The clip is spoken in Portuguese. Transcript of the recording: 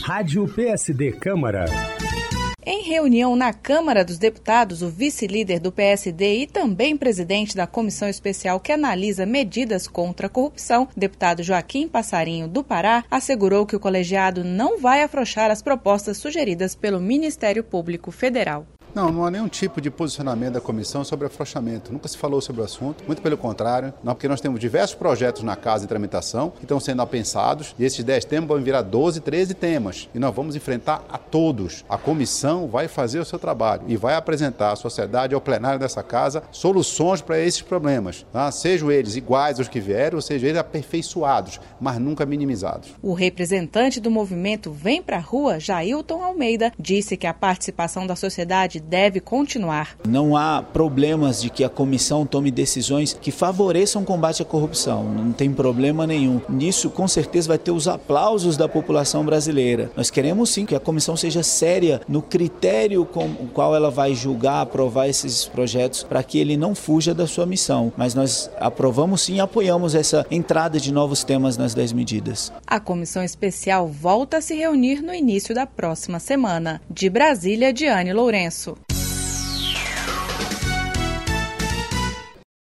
Rádio PSD Câmara. Em reunião na Câmara dos Deputados, o vice-líder do PSD e também presidente da comissão especial que analisa medidas contra a corrupção, deputado Joaquim Passarinho, do Pará, assegurou que o colegiado não vai afrouxar as propostas sugeridas pelo Ministério Público Federal. Não há nenhum tipo de posicionamento da comissão sobre afrouxamento. Nunca se falou sobre o assunto, muito pelo contrário, porque nós temos diversos projetos na casa em tramitação que estão sendo apensados e esses 10 temas vão virar 12, 13 temas e nós vamos enfrentar a todos. A comissão vai fazer o seu trabalho e vai apresentar à sociedade, ao plenário dessa casa, soluções para esses problemas, tá? Sejam eles iguais aos que vieram, ou sejam eles aperfeiçoados, mas nunca minimizados. O representante do movimento Vem Pra Rua, Jailton Almeida, disse que a participação da sociedade deve continuar. Não há problemas de que a comissão tome decisões que favoreçam o combate à corrupção. Não tem problema nenhum. Nisso, com certeza, vai ter os aplausos da população brasileira. Nós queremos sim que a comissão seja séria no critério com o qual ela vai julgar, aprovar esses projetos, para que ele não fuja da sua missão. Mas nós aprovamos sim e apoiamos essa entrada de novos temas nas 10 medidas. A comissão especial volta a se reunir no início da próxima semana. De Brasília, Diane Lourenço.